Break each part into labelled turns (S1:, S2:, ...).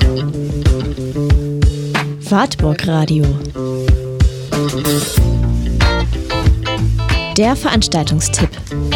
S1: Wartburg Radio. Der Veranstaltungstipp.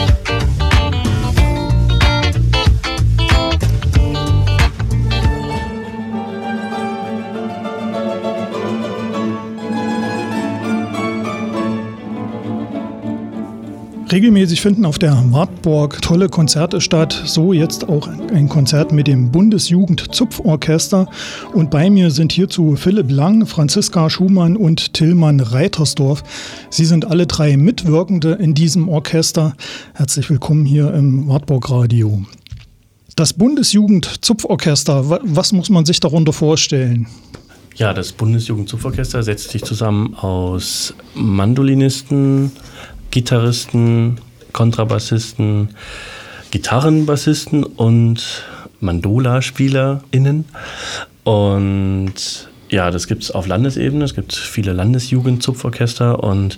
S2: Regelmäßig finden auf der Wartburg tolle Konzerte statt, so jetzt auch ein Konzert mit dem Bundesjugend-Zupforchester. Und bei mir sind hierzu Philipp Lang, Franziska Schumann und Tillmann Reitersdorf. Sie sind alle drei Mitwirkende in diesem Orchester. Herzlich willkommen hier im Wartburg Radio. Das Bundesjugend-Zupforchester, was muss man sich darunter vorstellen?
S3: Ja, das Bundesjugend-Zupforchester setzt sich zusammen aus Mandolinisten, Gitarristen, Kontrabassisten, Gitarrenbassisten und Mandola-SpielerInnen. Und ja, das gibt es auf Landesebene. Es gibt viele Landesjugendzupforchester und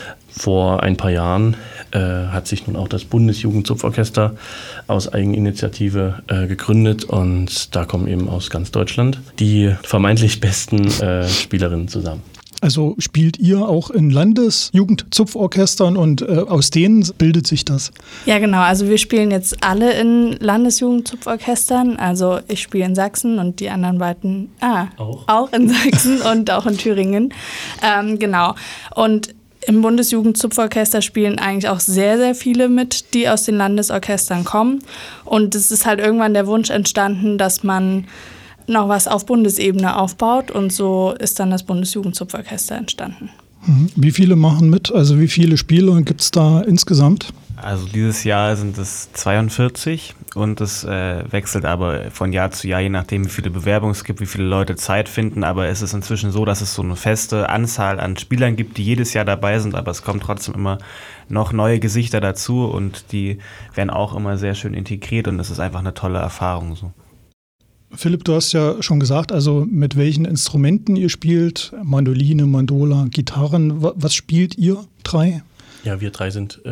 S3: vor ein paar Jahren hat sich nun auch das Bundesjugendzupforchester aus Eigeninitiative gegründet und da kommen eben aus ganz Deutschland die vermeintlich besten Spielerinnen zusammen.
S2: Also spielt ihr auch in Landesjugendzupforchestern und aus denen bildet sich das?
S4: Ja, genau. Also wir spielen jetzt alle in Landesjugendzupforchestern. Also ich spiele in Sachsen und die anderen beiden auch in Sachsen und auch in Thüringen. Genau. Und im Bundesjugendzupforchester spielen eigentlich auch sehr, sehr viele mit, die aus den Landesorchestern kommen. Und es ist halt irgendwann der Wunsch entstanden, dass man noch was auf Bundesebene aufbaut und so ist dann das Bundesjugendzupforchester entstanden.
S2: Wie viele machen mit? Also wie viele Spieler gibt es da insgesamt?
S5: Also dieses Jahr sind es 42 und es wechselt aber von Jahr zu Jahr, je nachdem wie viele Bewerbungen es gibt, wie viele Leute Zeit finden, aber es ist inzwischen so, dass es so eine feste Anzahl an Spielern gibt, die jedes Jahr dabei sind, aber es kommen trotzdem immer noch neue Gesichter dazu und die werden auch immer sehr schön integriert und das ist einfach eine tolle Erfahrung so.
S2: Philipp, du hast ja schon gesagt, also mit welchen Instrumenten ihr spielt, Mandoline, Mandola, Gitarren. Was spielt ihr drei?
S3: Ja, wir drei sind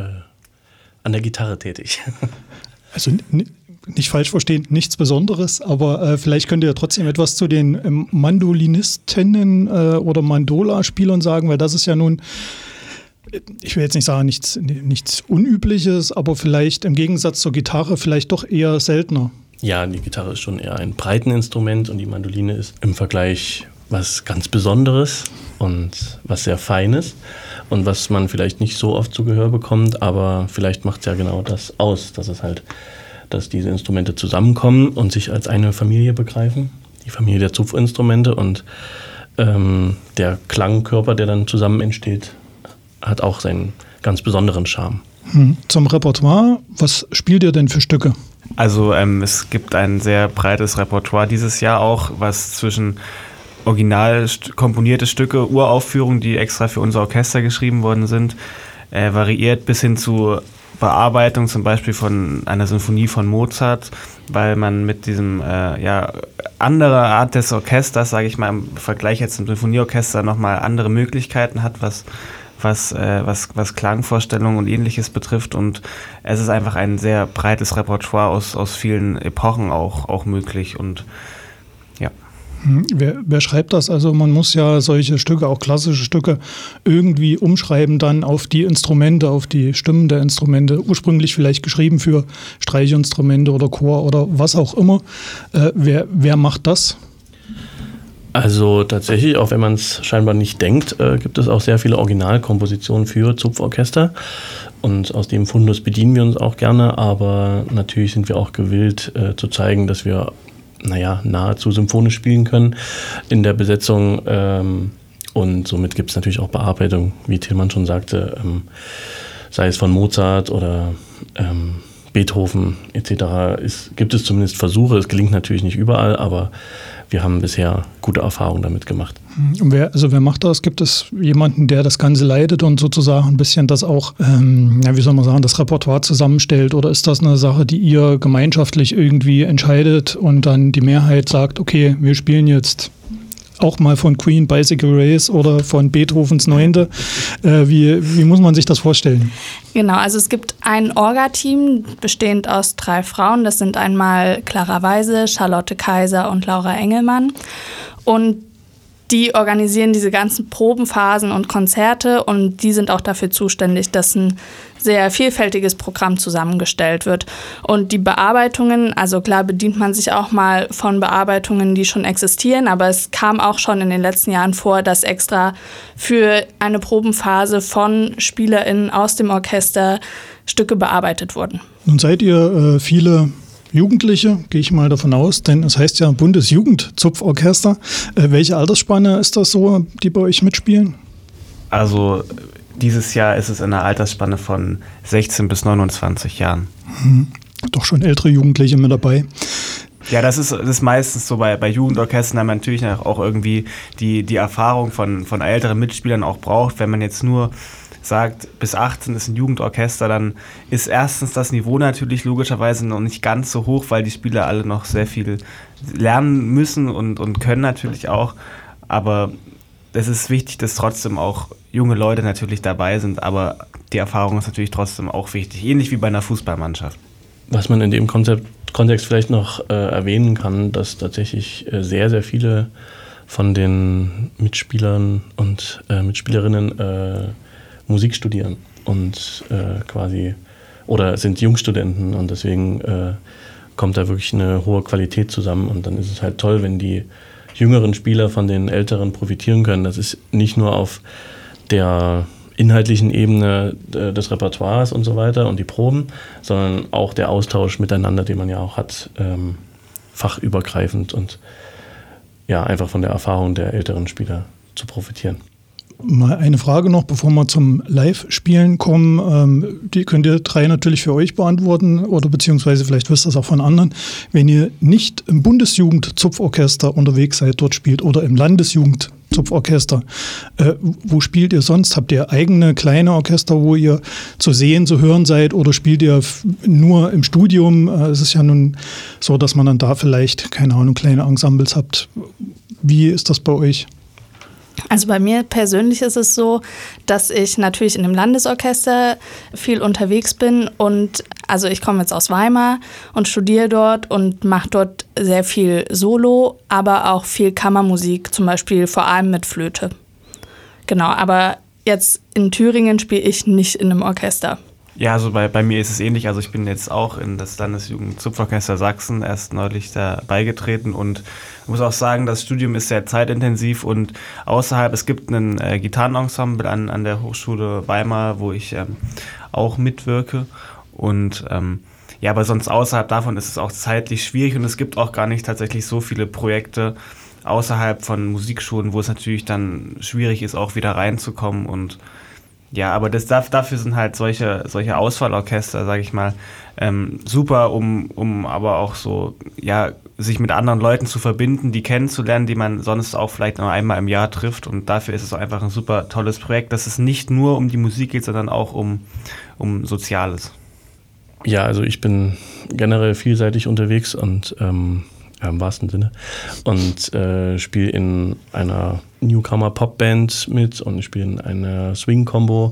S3: an der Gitarre tätig.
S2: Also nicht falsch verstehen, nichts Besonderes, aber vielleicht könnt ihr ja trotzdem etwas zu den Mandolinistinnen oder Mandola-Spielern sagen, weil das ist ja nun, ich will jetzt nicht sagen, nichts Unübliches, aber vielleicht im Gegensatz zur Gitarre vielleicht doch eher seltener.
S3: Ja, die Gitarre ist schon eher ein Breiteninstrument und die Mandoline ist im Vergleich was ganz Besonderes und was sehr Feines und was man vielleicht nicht so oft zu Gehör bekommt, aber vielleicht macht es ja genau das aus, dass diese Instrumente zusammenkommen und sich als eine Familie begreifen, die Familie der Zupfinstrumente und der Klangkörper, der dann zusammen entsteht, hat auch seinen ganz besonderen Charme.
S2: Zum Repertoire, was spielt ihr denn für Stücke?
S5: Also es gibt ein sehr breites Repertoire dieses Jahr auch, was zwischen original komponierte Stücke, Uraufführungen, die extra für unser Orchester geschrieben worden sind, variiert bis hin zu Bearbeitung zum Beispiel von einer Sinfonie von Mozart, weil man mit diesem andere Art des Orchesters, sage ich mal, im Vergleich jetzt zum Sinfonieorchester nochmal andere Möglichkeiten hat, was Klangvorstellungen und Ähnliches betrifft und es ist einfach ein sehr breites Repertoire aus vielen Epochen auch möglich und ja.
S2: Wer schreibt das? Also man muss ja solche Stücke, auch klassische Stücke, irgendwie umschreiben dann auf die Instrumente, auf die Stimmen der Instrumente, ursprünglich vielleicht geschrieben für Streichinstrumente oder Chor oder was auch immer. Wer macht das?
S3: Also tatsächlich, auch wenn man es scheinbar nicht denkt, gibt es auch sehr viele Originalkompositionen für Zupforchester und aus dem Fundus bedienen wir uns auch gerne, aber natürlich sind wir auch gewillt zu zeigen, dass wir nahezu symphonisch spielen können in der Besetzung und somit gibt es natürlich auch Bearbeitung, wie Tillmann schon sagte, sei es von Mozart oder Beethoven etc. Gibt es zumindest Versuche, es gelingt natürlich nicht überall, aber wir haben bisher gute Erfahrungen damit gemacht.
S2: Und wer macht das? Gibt es jemanden, der das Ganze leitet und sozusagen ein bisschen das auch, das Repertoire zusammenstellt? Oder ist das eine Sache, die ihr gemeinschaftlich irgendwie entscheidet und dann die Mehrheit sagt, okay, wir spielen jetzt auch mal von Queen Bicycle Race oder von Beethovens Neunte. Wie muss man sich das vorstellen?
S4: Genau, also es gibt ein Orga-Team, bestehend aus 3 Frauen. Das sind einmal Clara Weise, Charlotte Kaiser und Laura Engelmann. Und die organisieren diese ganzen Probenphasen und Konzerte und die sind auch dafür zuständig, dass ein sehr vielfältiges Programm zusammengestellt wird. Und die Bearbeitungen, also klar bedient man sich auch mal von Bearbeitungen, die schon existieren, aber es kam auch schon in den letzten Jahren vor, dass extra für eine Probenphase von SpielerInnen aus dem Orchester Stücke bearbeitet wurden.
S2: Nun seid ihr viele Jugendliche, gehe ich mal davon aus, denn es heißt ja Bundesjugendzupforchester. Welche Altersspanne ist das so, die bei euch mitspielen?
S5: Also dieses Jahr ist es in einer Altersspanne von 16 bis 29 Jahren.
S2: Doch schon ältere Jugendliche mit dabei.
S5: Ja, das ist meistens so bei Jugendorchestern, da man natürlich auch irgendwie die Erfahrung von älteren Mitspielern auch braucht. Wenn man jetzt nur sagt, bis 18 ist ein Jugendorchester, dann ist erstens das Niveau natürlich logischerweise noch nicht ganz so hoch, weil die Spieler alle noch sehr viel lernen müssen und können natürlich auch. Aber es ist wichtig, dass trotzdem auch junge Leute natürlich dabei sind, aber die Erfahrung ist natürlich trotzdem auch wichtig, ähnlich wie bei einer Fußballmannschaft.
S3: Was man in dem Kontext vielleicht noch erwähnen kann, dass tatsächlich sehr, sehr viele von den Mitspielern und Mitspielerinnen Musik studieren und quasi oder sind Jungstudenten und deswegen kommt da wirklich eine hohe Qualität zusammen und dann ist es halt toll, wenn die jüngeren Spieler von den älteren profitieren können. Das ist nicht nur auf der inhaltlichen Ebene des Repertoires und so weiter und die Proben, sondern auch der Austausch miteinander, den man ja auch hat, fachübergreifend und ja, einfach von der Erfahrung der älteren Spieler zu profitieren.
S2: Mal eine Frage noch, bevor wir zum Live-Spielen kommen. Die könnt ihr 3 natürlich für euch beantworten oder beziehungsweise vielleicht wisst ihr das auch von anderen. Wenn ihr nicht im Bundesjugendzupforchester unterwegs seid, dort spielt oder im Landesjugendzupforchester, wo spielt ihr sonst? Habt ihr eigene kleine Orchester, wo ihr zu sehen, zu hören seid oder spielt ihr nur im Studium? Es ist ja nun so, dass man dann da vielleicht, keine Ahnung, kleine Ensembles habt. Wie ist das bei euch?
S4: Also bei mir persönlich ist es so, dass ich natürlich in dem Landesorchester viel unterwegs bin und also ich komme jetzt aus Weimar und studiere dort und mache dort sehr viel Solo, aber auch viel Kammermusik, zum Beispiel vor allem mit Flöte. Genau, aber jetzt in Thüringen spiele ich nicht in einem Orchester.
S5: Ja, also bei mir ist es ähnlich. Also ich bin jetzt auch in das Landesjugendzupforchester Sachsen erst neulich da beigetreten und muss auch sagen, das Studium ist sehr zeitintensiv und außerhalb, es gibt ein Gitarrenensemble an der Hochschule Weimar, wo ich auch mitwirke und ja, aber sonst außerhalb davon ist es auch zeitlich schwierig und es gibt auch gar nicht tatsächlich so viele Projekte außerhalb von Musikschulen, wo es natürlich dann schwierig ist, auch wieder reinzukommen und ja, aber dafür sind halt solche Auswahlorchester, sage ich mal, super, um aber auch so, ja, sich mit anderen Leuten zu verbinden, die kennenzulernen, die man sonst auch vielleicht nur einmal im Jahr trifft. Und dafür ist es auch einfach ein super tolles Projekt, dass es nicht nur um die Musik geht, sondern auch um Soziales.
S3: Ja, also ich bin generell vielseitig unterwegs und im wahrsten Sinne und spiele in einer Newcomer-Pop-Band mit und ich spiele in einer Swing-Combo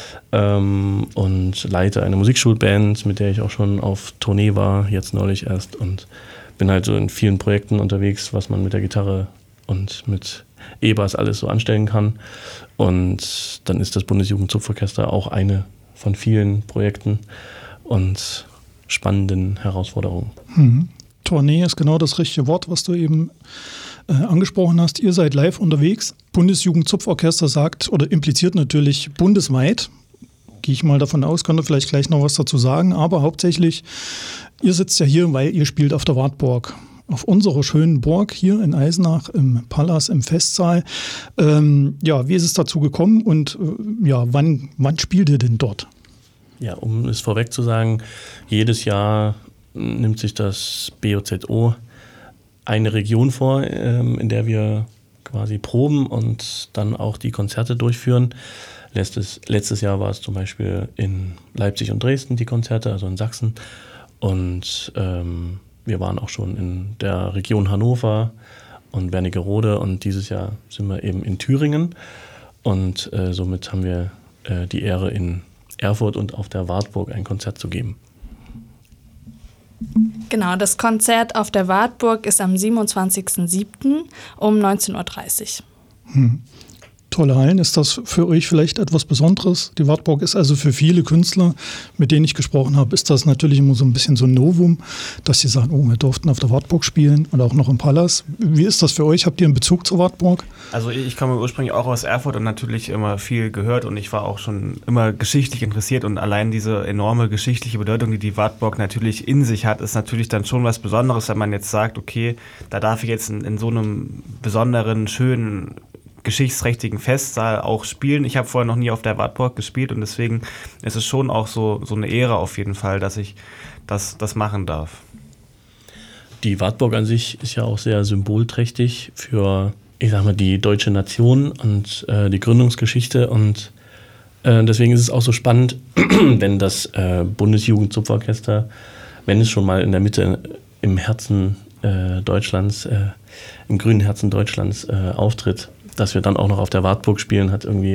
S3: und leite eine Musikschulband, mit der ich auch schon auf Tournee war, jetzt neulich erst und bin halt so in vielen Projekten unterwegs, was man mit der Gitarre und mit E-Bass alles so anstellen kann und dann ist das Bundesjugendzupforchester auch eine von vielen Projekten und spannenden Herausforderungen.
S2: Tournee ist genau das richtige Wort, was du eben angesprochen hast. Ihr seid live unterwegs. Bundesjugendzupforchester sagt oder impliziert natürlich bundesweit. Gehe ich mal davon aus, könnt ihr vielleicht gleich noch was dazu sagen. Aber hauptsächlich, ihr sitzt ja hier, weil ihr spielt auf der Wartburg. Auf unserer schönen Burg hier in Eisenach im Palas, im Festsaal. Ja, wie ist es dazu gekommen und ja, wann spielt ihr denn dort?
S3: Ja, um es vorweg zu sagen, jedes Jahr nimmt sich das BOZO eine Region vor, in der wir quasi proben und dann auch die Konzerte durchführen. Letztes Jahr war es zum Beispiel in Leipzig und Dresden die Konzerte, also in Sachsen. Und wir waren auch schon in der Region Hannover und Wernigerode und dieses Jahr sind wir eben in Thüringen und somit haben wir die Ehre, in Erfurt und auf der Wartburg ein Konzert zu geben.
S4: Genau, das Konzert auf der Wartburg ist am 27.07. um 19.30 Uhr.
S2: Tolle Hallen. Ist das für euch vielleicht etwas Besonderes? Die Wartburg ist also für viele Künstler, mit denen ich gesprochen habe, ist das natürlich immer so ein bisschen so ein Novum, dass sie sagen, oh, wir durften auf der Wartburg spielen und auch noch im Palas. Wie ist das für euch? Habt ihr einen Bezug zur Wartburg?
S5: Also ich komme ursprünglich auch aus Erfurt und natürlich immer viel gehört und ich war auch schon immer geschichtlich interessiert und allein diese enorme geschichtliche Bedeutung, die die Wartburg natürlich in sich hat, ist natürlich dann schon was Besonderes, wenn man jetzt sagt, okay, da darf ich jetzt in so einem besonderen, schönen, geschichtsträchtigen Festsaal auch spielen. Ich habe vorher noch nie auf der Wartburg gespielt und deswegen ist es schon auch so eine Ehre auf jeden Fall, dass ich das machen darf.
S3: Die Wartburg an sich ist ja auch sehr symbolträchtig für, ich sag mal, die deutsche Nation und die Gründungsgeschichte und deswegen ist es auch so spannend, wenn das Bundesjugendzupforchester, wenn es schon mal in der Mitte im Herzen Deutschlands, im grünen Herzen Deutschlands auftritt, dass wir dann auch noch auf der Wartburg spielen, hat irgendwie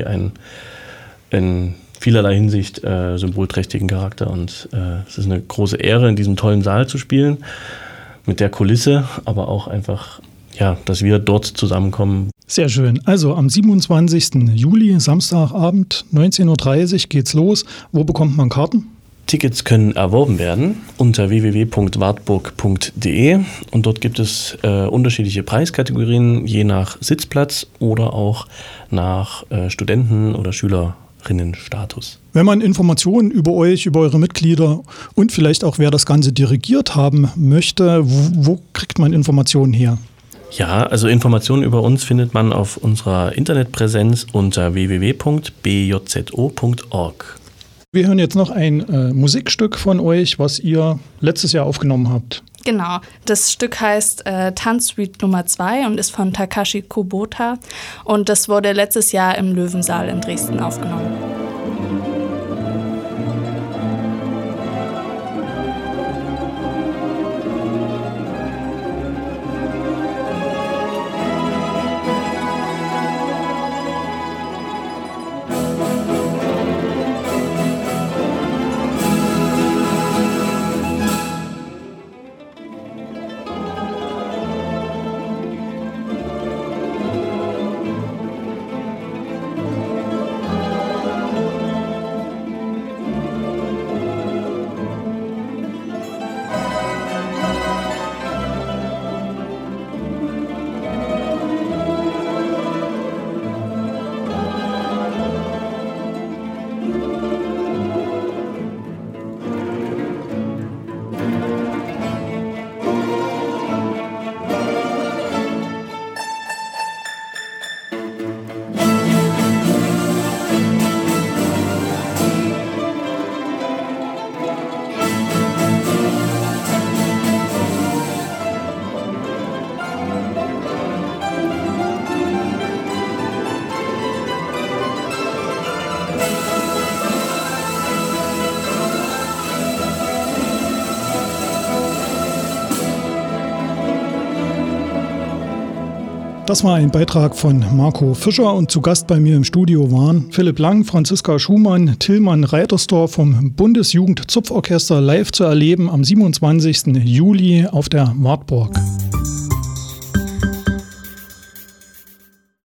S3: in vielerlei Hinsicht symbolträchtigen Charakter und es ist eine große Ehre, in diesem tollen Saal zu spielen, mit der Kulisse, aber auch einfach, ja, dass wir dort zusammenkommen.
S2: Sehr schön. Also am 27. Juli, Samstagabend, 19.30 Uhr geht's los. Wo bekommt man Karten?
S3: Tickets können erworben werden unter www.wartburg.de und dort gibt es unterschiedliche Preiskategorien, je nach Sitzplatz oder auch nach Studenten- oder Schülerinnenstatus.
S2: Wenn man Informationen über euch, über eure Mitglieder und vielleicht auch wer das Ganze dirigiert haben möchte, wo kriegt man Informationen her?
S3: Ja, also Informationen über uns findet man auf unserer Internetpräsenz unter www.bjzo.org.
S2: Wir hören jetzt noch ein Musikstück von euch, was ihr letztes Jahr aufgenommen habt.
S4: Genau, das Stück heißt Tanzsuite Nummer 2 und ist von Takashi Kubota und das wurde letztes Jahr im Löwensaal in Dresden aufgenommen.
S2: Das war ein Beitrag von Marco Fischer und zu Gast bei mir im Studio waren Philipp Lang, Franziska Schumann, Tillmann Reitersdorf vom Bundesjugendzupforchester live zu erleben am 27. Juli auf der Wartburg.